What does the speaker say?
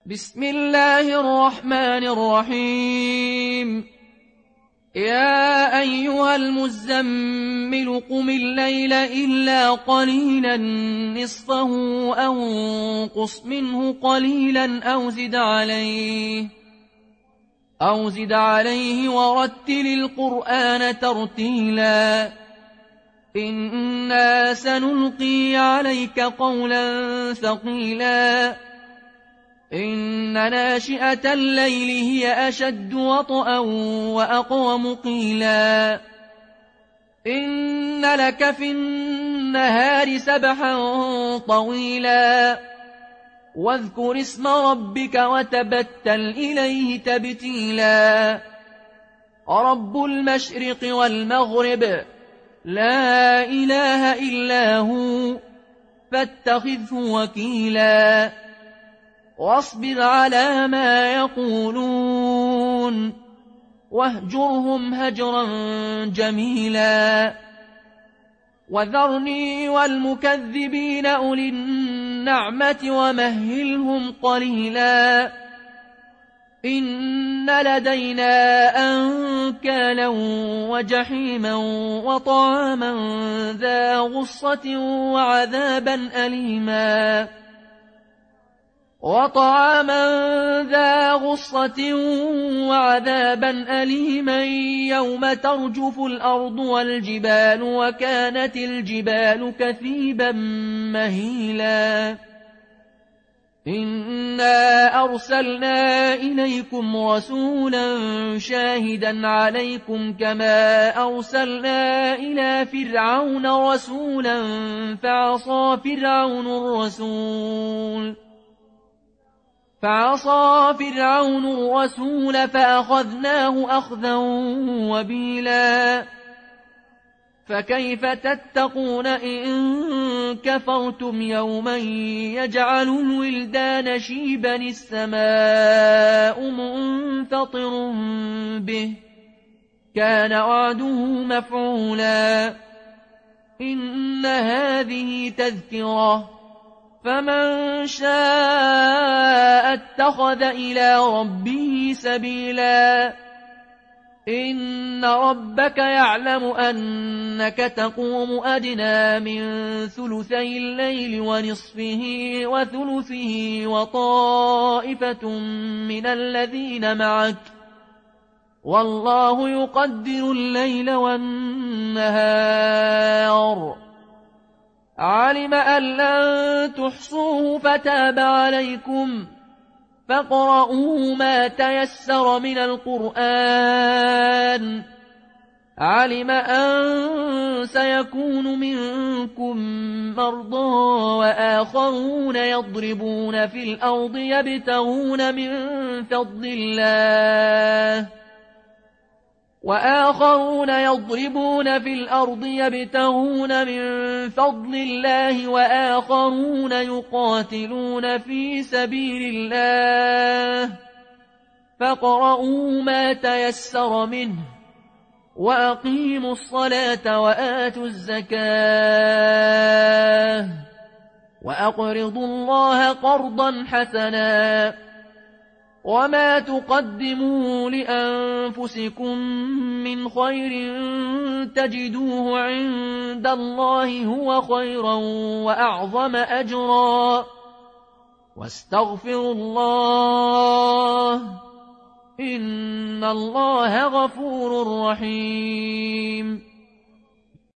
بسم الله الرحمن الرحيم. يا أيها المزمل قم الليل إلا قليلا نصفه أو انقص منه قليلا أو زد عليه ورتل القرآن ترتيلا إنا سنلقي عليك قولا ثقيلا إن ناشئة الليل هي أشد وطئا وأقوم قيلا إن لك في النهار سبحا طويلا واذكر اسم ربك وتبتل إليه تبتيلا رب المشرق والمغرب لا إله إلا هو فاتخذه وكيلا واصبر على ما يقولون واهجرهم هجرا جميلا وذرني والمكذبين أولي النعمة ومهلهم قليلا إن لدينا أنكالا وجحيما وطعاما ذا غصة وعذابا أليما يوم ترجف الأرض والجبال وكانت الجبال كثيبا مهيلا إنا أرسلنا إليكم رسولا شاهدا عليكم كما أرسلنا إلى فرعون رسولا فعصى فرعون الرسول فأخذناه أخذا وبيلا فكيف تتقون إن كفرتم يوما يجعل الولدان شيبا السماء منفطر به كان وعده مفعولا إن هذه تذكرة فمن شاء اتخذ إلى ربه سبيلا إن ربك يعلم أنك تقوم أدنى من ثلثي الليل ونصفه وثلثه وطائفة من الذين معك والله يقدر الليل والنهار علم أن لن تحصوه فتاب عليكم فاقرؤوا ما تيسر من القرآن علم أن سيكون منكم مرضى وآخرون يضربون في الأرض يبتغون من فضل الله وآخرون يقاتلون في سبيل الله فاقرؤوا ما تيسر منه وأقيموا الصلاة وآتوا الزكاة وأقرضوا الله قرضا حسنا وما تقدموا لأنفسكم من خير تجدوه عند الله هو خيرا وأعظم أجرا واستغفروا الله إن الله غفور رحيم.